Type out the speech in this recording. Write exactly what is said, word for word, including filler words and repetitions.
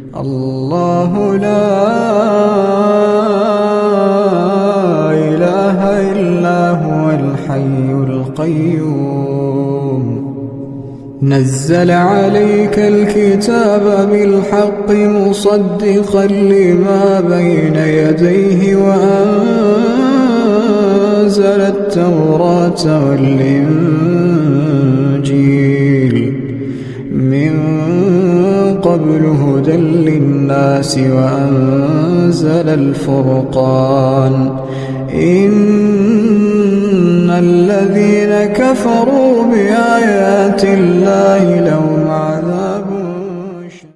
الله لا إله إلا هو الحي القيوم نزل عليك الكتاب بالحق مصدقا لما بين يديه وأنزل التوراة والإنجيل من قبل هدى للناس وأنزل الفرقان إن الذين كفروا بآيات الله لهم